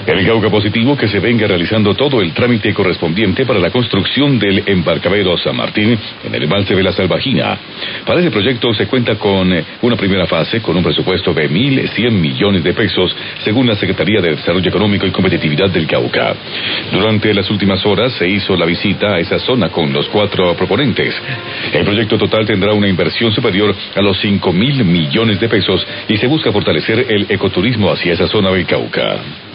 El Cauca positivo que se venga realizando todo el trámite correspondiente para la construcción del embarcadero San Martín en el embalse de la Salvajina. Para ese proyecto se cuenta con una primera fase con un presupuesto de 1.100 millones de pesos, según la Secretaría de Desarrollo Económico y Competitividad del Cauca. Durante las últimas horas se hizo la visita a esa zona con los 4 proponentes. El proyecto total tendrá una inversión superior a los 5.000 millones de pesos y se busca fortalecer el ecoturismo hacia esa zona del Cauca.